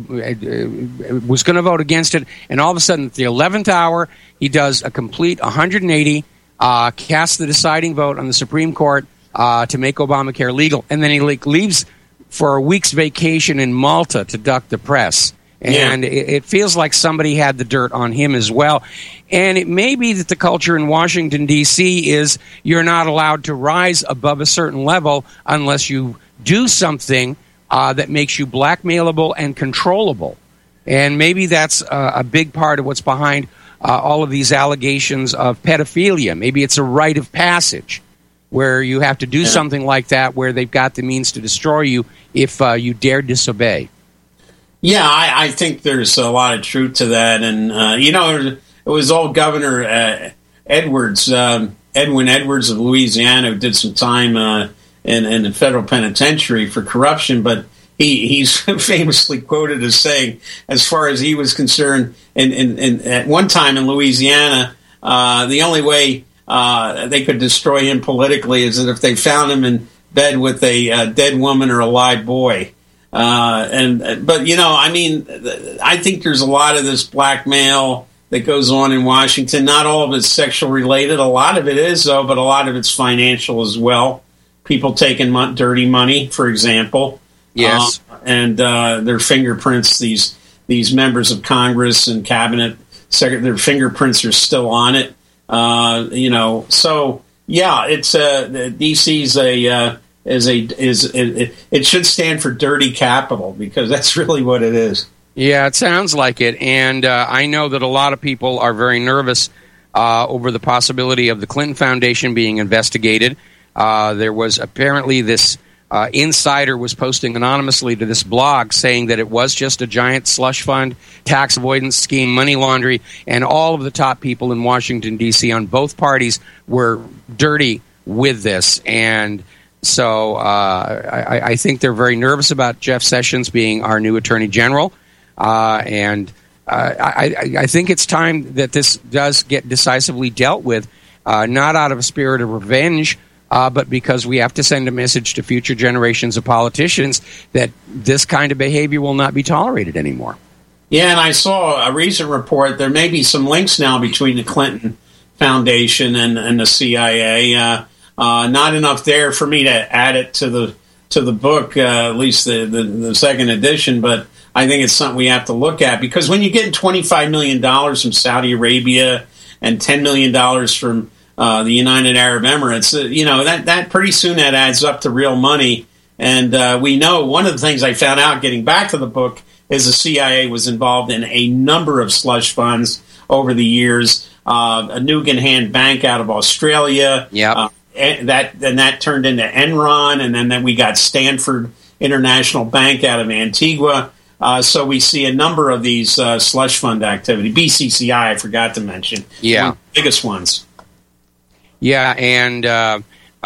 uh, was going to vote against it, and all of a sudden, at the eleventh hour, he does a complete one hundred eighty. Uh, cast the deciding vote on the Supreme Court uh, to make Obamacare legal, and then he like, leaves for a week's vacation in Malta to duck the press. And yeah. it, it feels like somebody had the dirt on him as well. And it may be that the culture in Washington, D C is you're not allowed to rise above a certain level unless you do something uh, that makes you blackmailable and controllable. And maybe that's uh, a big part of what's behind Uh, all of these allegations of pedophilia. Maybe it's a rite of passage where you have to do yeah. something like that, where they've got the means to destroy you if uh, you dare disobey. Yeah, I, I think there's a lot of truth to that. And, uh, you know, it was old Governor uh, Edwards, um, Edwin Edwards of Louisiana, who did some time uh, in, in the federal penitentiary for corruption, but He, he's famously quoted as saying, as far as he was concerned, and, and, and at one time in Louisiana, uh, the only way uh, they could destroy him politically is that if they found him in bed with a uh, dead woman or a live boy. Uh, and but you know, I mean, I think there's a lot of this blackmail that goes on in Washington. Not all of it's sexual related. A lot of it is, though, but a lot of it's financial as well. People taking mon- dirty money, for example. Yes. Uh, and uh, their fingerprints, these these members of Congress and cabinet, secret, their fingerprints are still on it. Uh, you know, so yeah, it's uh, D C's a uh, is a is it, it should stand for dirty capital, because that's really what it is. Yeah, it sounds like it, and uh, I know that a lot of people are very nervous uh, over the possibility of the Clinton Foundation being investigated. Uh, there was apparently this uh, insider was posting anonymously to this blog saying that it was just a giant slush fund, tax avoidance scheme, money laundering, and all of the top people in Washington, D C on both parties were dirty with this. And so uh, I, I think they're very nervous about Jeff Sessions being our new Attorney General. Uh, and uh, I, I think it's time that this does get decisively dealt with, uh, not out of a spirit of revenge, uh, but because we have to send a message to future generations of politicians that this kind of behavior will not be tolerated anymore. Yeah, and I saw a recent report. There may be some links now between the Clinton Foundation and, and the C I A. Uh, uh, not enough there for me to add it to the to the book, uh, at least the, the, the second edition, but I think it's something we have to look at, because when you get twenty-five million dollars from Saudi Arabia and ten million dollars from uh, the United Arab Emirates, uh, you know, that, that pretty soon that adds up to real money. And uh, we know one of the things I found out getting back to the book is the C I A was involved in a number of slush funds over the years. Uh, a Nugan Bank out of Australia. Yeah. Uh, and that and that turned into Enron, and then, then we got Stanford International Bank out of Antigua. Uh, so we see a number of these uh, slush fund activity. B C C I, I forgot to mention. Yeah. One of the biggest ones. Yeah, and uh, uh,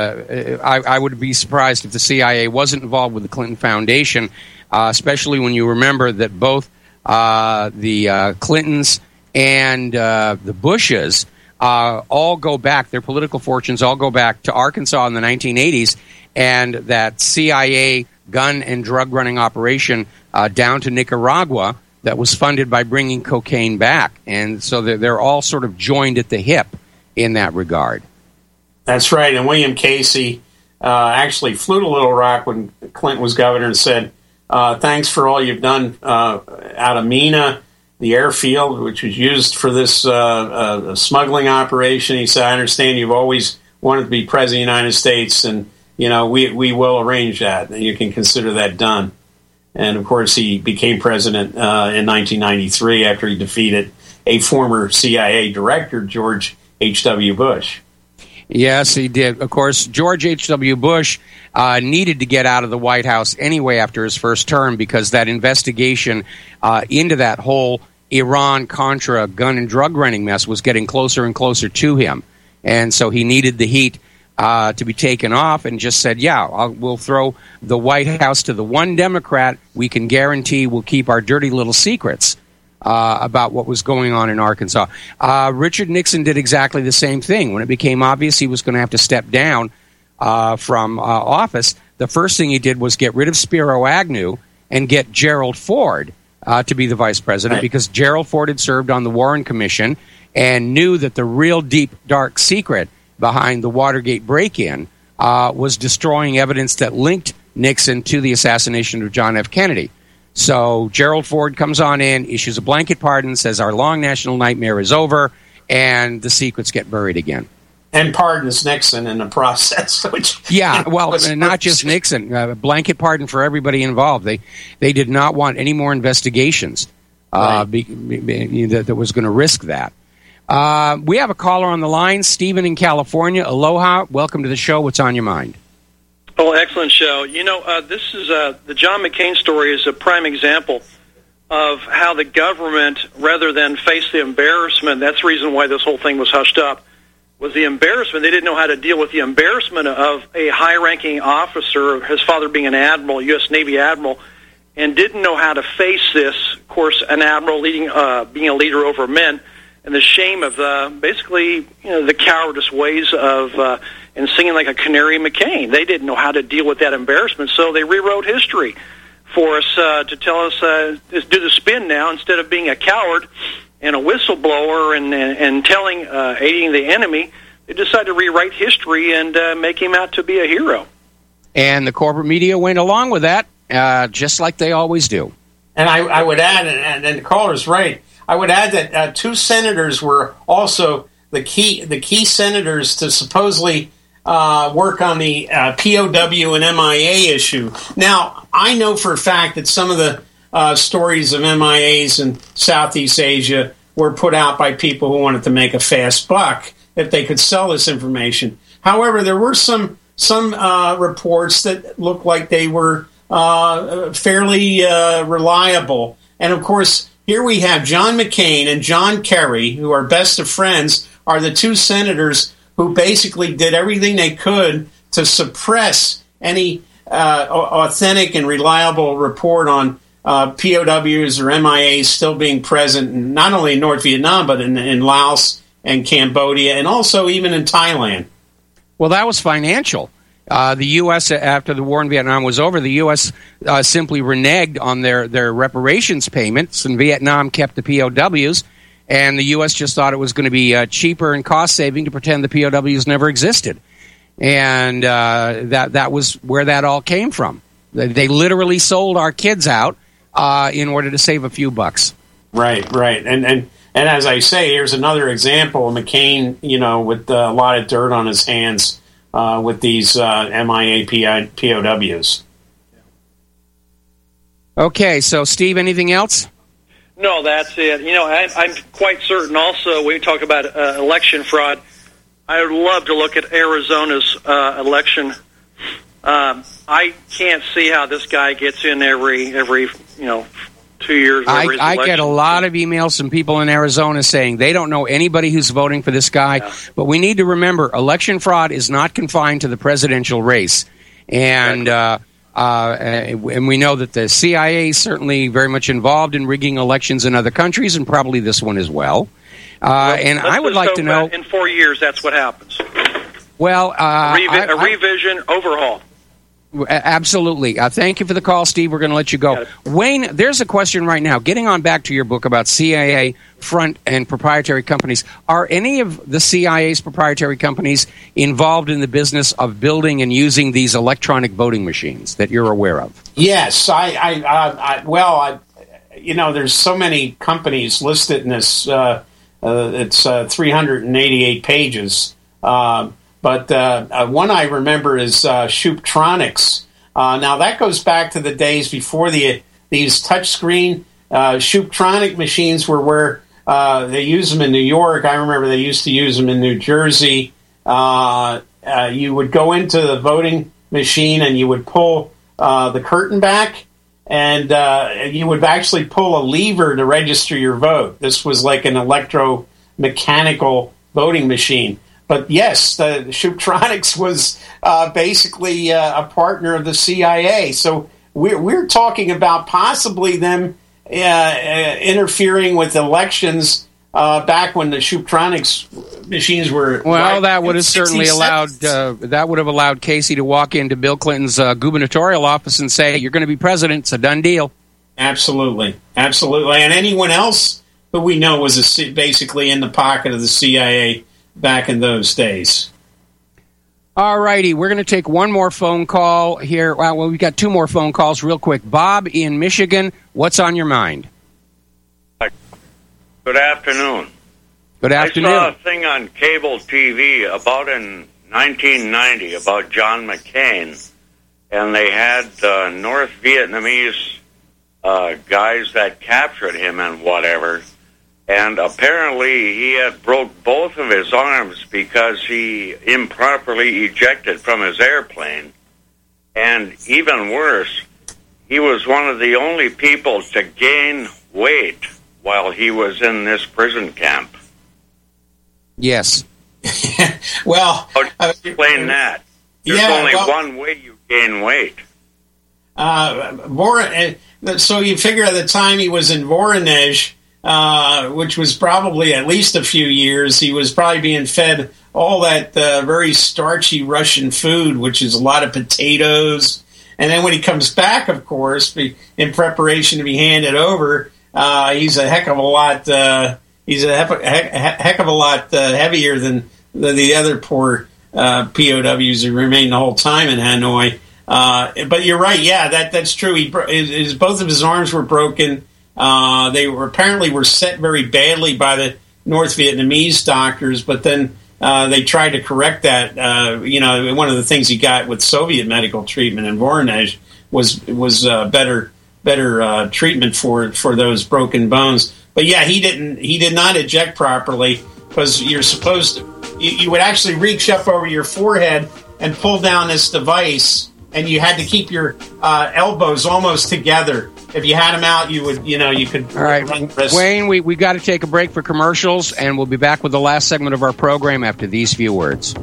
I, I would be surprised if the C I A wasn't involved with the Clinton Foundation, uh, especially when you remember that both uh, the uh, Clintons and uh, the Bushes uh, all go back, their political fortunes all go back to Arkansas in the nineteen eighties, and that C I A gun and drug running operation uh, down to Nicaragua that was funded by bringing cocaine back. And so they're, they're all sort of joined at the hip in that regard. That's right. And William Casey uh, actually flew to Little Rock when Clinton was governor and said, uh, thanks for all you've done uh, out of Mena, the airfield, which was used for this uh, uh, smuggling operation. He said, I understand you've always wanted to be president of the United States, and you know, we we will arrange that, and you can consider that done. And, of course, he became president uh, in nineteen ninety-three after he defeated a former C I A director, George H W. Bush. Yes, he did. Of course, George H W. Bush uh, needed to get out of the White House anyway after his first term, because that investigation uh, into that whole Iran-Contra gun and drug running mess was getting closer and closer to him. And so he needed the heat Uh, to be taken off, and just said, yeah, I'll, we'll throw the White House to the one Democrat we can guarantee will keep our dirty little secrets uh, about what was going on in Arkansas. Uh, Richard Nixon did exactly the same thing. When it became obvious he was going to have to step down uh, from uh, office, the first thing he did was get rid of Spiro Agnew and get Gerald Ford uh, to be the vice president, right, because Gerald Ford had served on the Warren Commission and knew that the real deep, dark secret behind the Watergate break-in uh, was destroying evidence that linked Nixon to the assassination of John F. Kennedy. So Gerald Ford comes on in, issues a blanket pardon, says our long national nightmare is over, and the secrets get buried again. And pardons Nixon in the process. Which, yeah, well, not just Nixon. A blanket pardon for everybody involved. They they did not want any more investigations uh, right. be, be, that, that was going to risk that. Uh, we have a caller on the line, Stephen in California. Aloha. Welcome to the show. What's on your mind? Oh, excellent show. You know, uh, this is uh, the John McCain story is a prime example of how the government, rather than face the embarrassment, that's the reason why this whole thing was hushed up, was the embarrassment. They didn't know how to deal with the embarrassment of a high-ranking officer, his father being an admiral, U S Navy admiral, and didn't know how to face this. Of course, an admiral leading, uh, being a leader over men, and the shame of uh, basically, you know, the cowardice ways of uh, and singing like a canary McCain. They didn't know how to deal with that embarrassment, so they rewrote history for us uh, to tell us uh, do the spin now instead of being a coward and a whistleblower and and, and telling uh, aiding the enemy, they decided to rewrite history and uh, make him out to be a hero. And the corporate media went along with that, uh, just like they always do. And I, I would add, and, and the caller's right, I would add that uh, two senators were also the key the key senators to supposedly uh, work on the uh, P O W and M I A issue. Now, I know for a fact that some of the uh, stories of M I As in Southeast Asia were put out by people who wanted to make a fast buck if they could sell this information. However, there were some some uh, reports that looked like they were uh, fairly uh, reliable. And, of course, here we have John McCain and John Kerry, who are best of friends, are the two senators who basically did everything they could to suppress any uh, authentic and reliable report on uh, P O Ws or M I As still being present, not only in North Vietnam, but in, in Laos and Cambodia, and also even in Thailand. Well, that was financial. Uh, the U S, after the war in Vietnam was over, the U S uh, simply reneged on their, their reparations payments, and Vietnam kept the P O Ws, and the U S just thought it was going to be uh, cheaper and cost-saving to pretend the P O Ws never existed. And uh, that that was where that all came from. They, they literally sold our kids out uh, in order to save a few bucks. Right, right. And, and, and as I say, here's another example of McCain, you know, with uh, a lot of dirt on his hands. Uh, with these uh, M I A P O Ws. Okay, so Steve, anything else? No, that's it. You know, I, I'm quite certain also, when we talk about uh, election fraud, I would love to look at Arizona's uh, election. Um, I can't see how this guy gets in every, every you know, two years. I, I get a lot of emails from people in Arizona saying they don't know anybody who's voting for this guy. Yeah. But we need to remember, election fraud is not confined to the presidential race. And uh, uh, and we know that the C I A is certainly very much involved in rigging elections in other countries, and probably this one as well. Uh, well and I would like to know... In four years, that's what happens. Well, uh, a, revi- I, a revision, I, overhaul. Absolutely. Uh, thank you for the call, Steve. We're going to let you go. Wayne, there's a question right now. Getting on back to your book about C I A front and proprietary companies, are any of the C I A's proprietary companies involved in the business of building and using these electronic voting machines that you're aware of? Yes. I, I, uh, I well, I, you know, there's so many companies listed in this. Uh, uh, it's uh, three hundred eighty-eight pages. Uh, But uh, uh, one I remember is uh, Shooptronics. Uh, now, that goes back to the days before the these touchscreen uh, Shooptronic machines were where uh, they use them in New York. I remember they used to use them in New Jersey. Uh, uh, you would go into the voting machine and you would pull uh, the curtain back, and uh, you would actually pull a lever to register your vote. This was like an electromechanical voting machine. But yes, the Shooptronics was uh, basically uh, a partner of the C I A. So we're, we're talking about possibly them uh, uh, interfering with elections uh, back when the Shooptronics machines were. Well, right, that would have certainly allowed uh, that would have allowed Casey to walk into Bill Clinton's uh, gubernatorial office and say, "You're going to be president. It's a done deal." Absolutely, absolutely, and anyone else who we know was a, basically in the pocket of the C I A. Back in those days. All righty, we're going to take one more phone call here. Well, we've got two more phone calls real quick. Bob in Michigan, what's on your mind? Good afternoon. Good afternoon. I saw a thing on cable T V about in nineteen ninety about John McCain, and they had uh, North Vietnamese uh, guys that captured him and whatever. And apparently he had broke both of his arms because he improperly ejected from his airplane. And even worse, he was one of the only people to gain weight while he was in this prison camp. Yes. Well, how do you explain uh, that? There's yeah, only well, one way you gain weight. Uh, Vor- so you figure at the time he was in Voronezh, Uh, which was probably at least a few years. He was probably being fed all that uh, very starchy Russian food, which is a lot of potatoes. And then when he comes back, of course, be, in preparation to be handed over, uh, he's a heck of a lot uh, he's a heck, heck, heck of a lot uh, heavier than the, the other poor uh, P O Ws who remained the whole time in Hanoi. Uh, but you're right, yeah, that that's true. He his, his, both of his arms were broken. Uh, they were apparently were set very badly by the North Vietnamese doctors, but then uh, they tried to correct that. Uh, you know, one of the things he got with Soviet medical treatment in Voronezh was was uh, better better uh, treatment for for those broken bones. But yeah, he didn't he did not eject properly, because you're supposed to. You, you would actually reach up over your forehead and pull down this device, and you had to keep your uh, elbows almost together. If you had them out, you would, you know, you could. All right, Wayne, we we got to take a break for commercials, and we'll be back with the last segment of our program after these few words.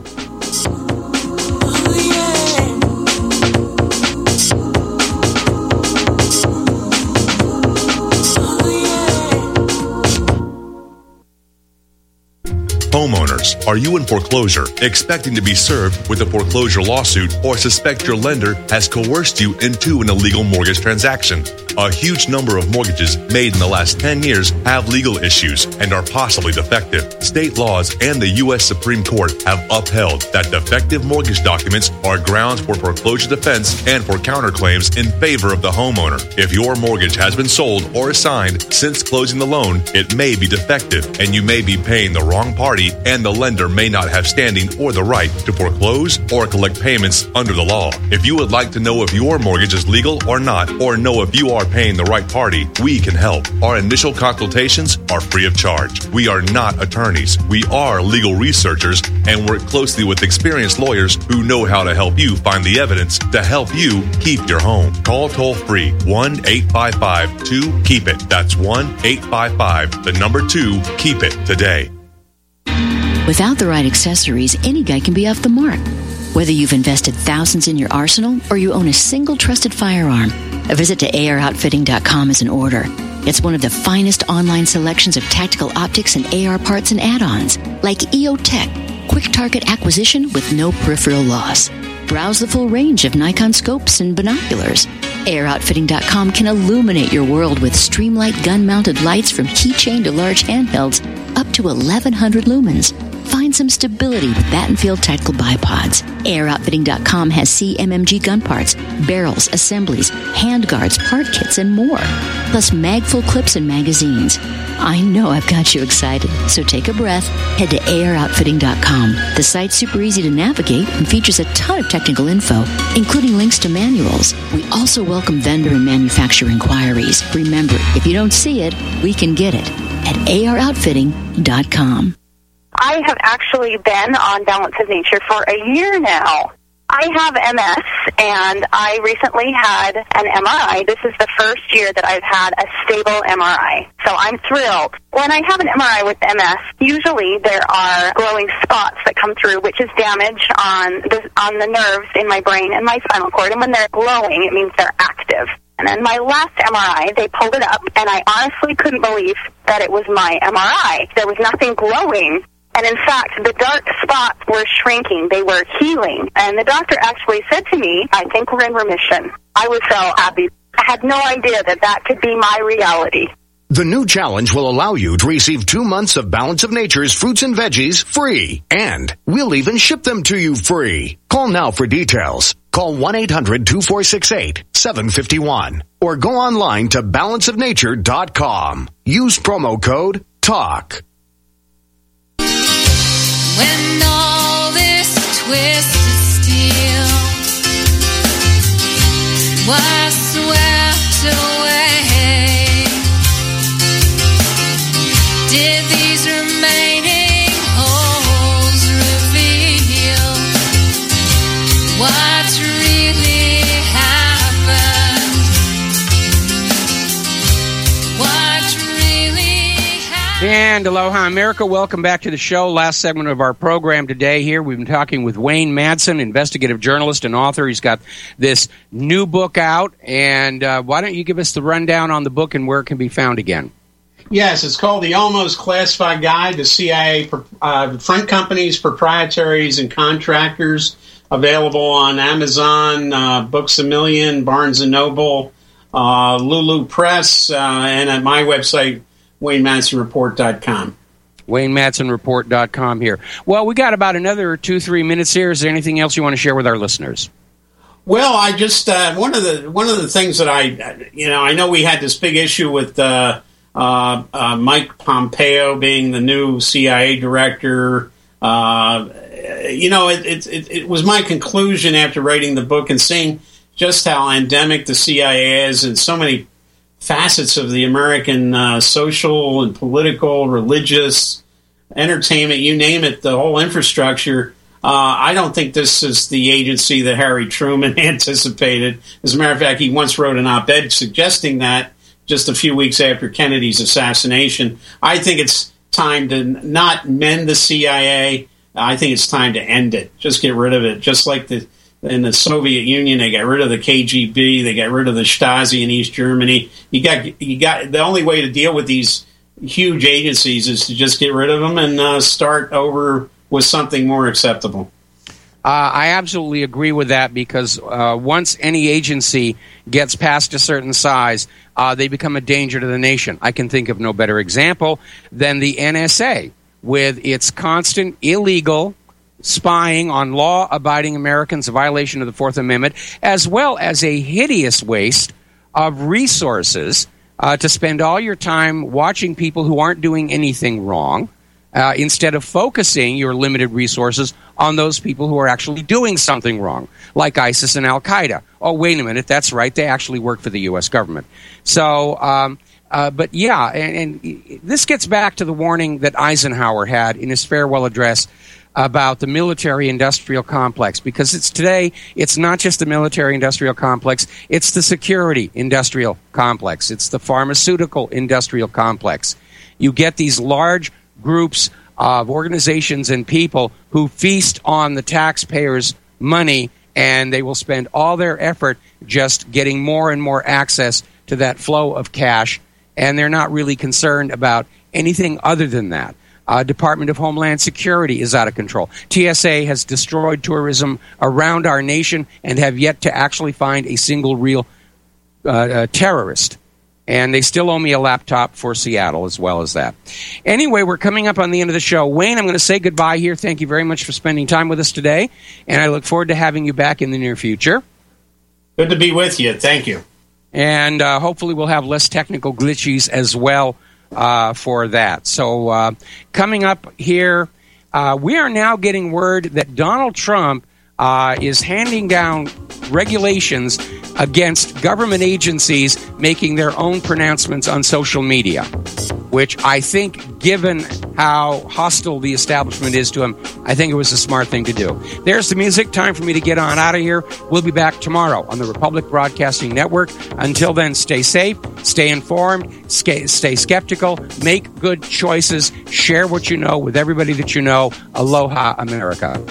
Homeowners, are you in foreclosure, expecting to be served with a foreclosure lawsuit, or suspect your lender has coerced you into an illegal mortgage transaction? A huge number of mortgages made in the last ten years have legal issues and are possibly defective. State laws and the U S Supreme Court have upheld that defective mortgage documents are grounds for foreclosure defense and for counterclaims in favor of the homeowner. If your mortgage has been sold or assigned since closing the loan, it may be defective, and you may be paying the wrong party, and the lender may not have standing or the right to foreclose or collect payments under the law. If you would like to know if your mortgage is legal or not, or know if you are paying the right party, we can help. Our initial consultations are free of charge. We are not attorneys. We are legal researchers and work closely with experienced lawyers who know how to help you find the evidence to help you keep your home. Call toll free one eight five five two keep it. That's one eight five five, the number two, keep it today. Without the right accessories, any guy can be off the mark. Whether you've invested thousands in your arsenal or you own a single trusted firearm, a visit to A R outfitting dot com is in order. It's one of the finest online selections of tactical optics and A R parts and add-ons, like E O Tech, quick target acquisition with no peripheral loss. Browse the full range of Nikon scopes and binoculars. A R outfitting dot com can illuminate your world with Streamlight gun-mounted lights from keychain to large handhelds up to eleven hundred lumens. Find some stability with Battenfield Tactical Bipods. A R outfitting dot com has C M M G gun parts, barrels, assemblies, handguards, part kits, and more. Plus mag-full clips and magazines. I know I've got you excited, so take a breath. Head to A R outfitting dot com. The site's super easy to navigate and features a ton of technical info, including links to manuals. We also welcome vendor and manufacturer inquiries. Remember, if you don't see it, we can get it at A R outfitting dot com. I have actually been on Balance of Nature for a year now. I have M S, and I recently had an M R I. This is the first year that I've had a stable M R I, so I'm thrilled. When I have an M R I with M S, usually there are glowing spots that come through, which is damage on the, on the nerves in my brain and my spinal cord, and when they're glowing, it means they're active. And then my last M R I, they pulled it up, and I honestly couldn't believe that it was my M R I. There was nothing glowing. And in fact, the dark spots were shrinking. They were healing. And the doctor actually said to me, I think we're in remission. I was so happy. I had no idea that that could be my reality. The new challenge will allow you to receive two months of Balance of Nature's fruits and veggies free. And we'll even ship them to you free. Call now for details. Call one eight hundred two four six eight seven five one or go online to balance of nature dot com. Use promo code TALK. When all this twisted steel was swept away, did these remaining holes reveal what really happened? What really happened? And aloha, America. Welcome back to the show. Last segment of our program today here. We've been talking with Wayne Madsen, investigative journalist and author. He's got this new book out. And uh, why don't you give us the rundown on the book and where it can be found again? Yes, it's called The Almost Classified Guide to C I A uh, Front Companies, Proprietaries, and Contractors. Available on Amazon, uh, Books A Million, Barnes and Noble, uh, Lulu Press, uh, and at my website, Wayne Madsen Report dot com. Wayne Madsen Report dot com here. Well, we got about another two, three minutes here. Is there anything else you want to share with our listeners? Well, I just uh, one of the one of the things that I, you know, I know we had this big issue with uh, uh, uh, Mike Pompeo being the new C I A director. Uh, you know, it, it, it, it was my conclusion after writing the book and seeing just how endemic the C I A is in so many facets of the American uh, social and political, religious, entertainment, you name it, the whole infrastructure. Uh, I don't think this is the agency that Harry Truman anticipated. As a matter of fact, he once wrote an op-ed suggesting that just a few weeks after Kennedy's assassination. I think it's time to not mend the C I A. I think it's time to end it. Just get rid of it. Just like the in the Soviet Union, they got rid of the K G B. They got rid of the Stasi in East Germany. You got you got the only way to deal with these huge agencies is to just get rid of them and uh, start over with something more acceptable. Uh, I absolutely agree with that because uh, once any agency gets past a certain size, uh, they become a danger to the nation. I can think of no better example than the N S A with its constant illegal spying on law-abiding Americans, a violation of the Fourth Amendment, as well as a hideous waste of resources uh, to spend all your time watching people who aren't doing anything wrong, Uh, instead of focusing your limited resources on those people who are actually doing something wrong, like ISIS and Al-Qaeda. Oh, wait a minute, that's right, they actually work for the U S government. So, um, uh, but yeah, and, and this gets back to the warning that Eisenhower had in his farewell address about the military-industrial complex, because it's today, it's not just the military-industrial complex, it's the security-industrial complex, it's the pharmaceutical-industrial complex. You get these large groups of organizations and people who feast on the taxpayers' money, and they will spend all their effort just getting more and more access to that flow of cash, and they're not really concerned about anything other than that. Uh, Department of Homeland Security is out of control. T S A has destroyed tourism around our nation and have yet to actually find a single real uh, uh, terrorist. And they still owe me a laptop for Seattle as well as that. Anyway, we're coming up on the end of the show. Wayne, I'm going to say goodbye here. Thank you very much for spending time with us today. And I look forward to having you back in the near future. Good to be with you. Thank you. And uh, hopefully we'll have less technical glitches as well uh, for that. So uh, coming up here, uh, we are now getting word that Donald Trump uh, is handing down regulations against government agencies making their own pronouncements on social media, which I think, given how hostile the establishment is to him, I think it was a smart thing to do. There's the music. Time for me to get on out of here. We'll be back tomorrow on the Republic Broadcasting Network. Until then, stay safe, stay informed, stay, stay skeptical, make good choices, share what you know with everybody that you know. Aloha, America.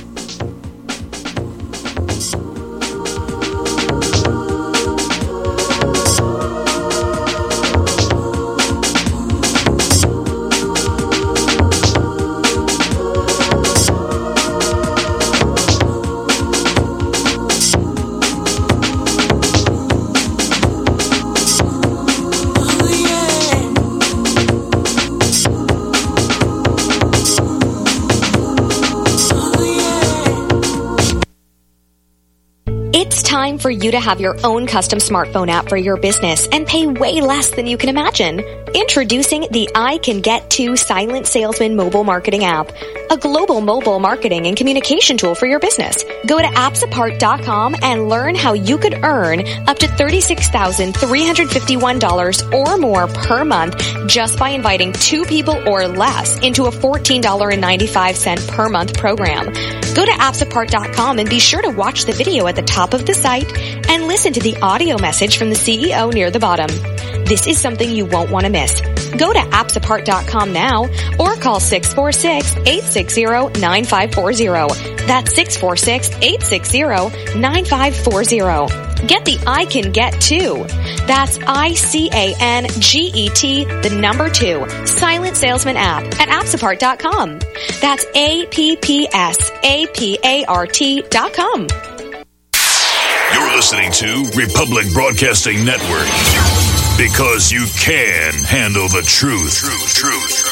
Time for you to have your own custom smartphone app for your business and pay way less than you can imagine. Introducing the I Can Get To Silent Salesman mobile marketing app, a global mobile marketing and communication tool for your business. Go to apps apart dot com and learn how you could earn up to thirty-six thousand three hundred fifty-one dollars or more per month just by inviting two people or less into a fourteen dollars and ninety-five cents per month program. Go to apps apart dot com and be sure to watch the video at the top of the site and listen to the audio message from the C E O near the bottom. This is something you won't want to miss. Go to apps apart dot com now or call six four six, eight six zero, nine five four zero. That's six four six, eight six zero, nine five four zero. Get the I Can Get To. That's I C A N G E T, the number two, Silent Salesman app at apps apart dot com. That's A P P S A P A R T dot com. You're listening to Republic Broadcasting Network. Because you can handle the truth. Truth, truth.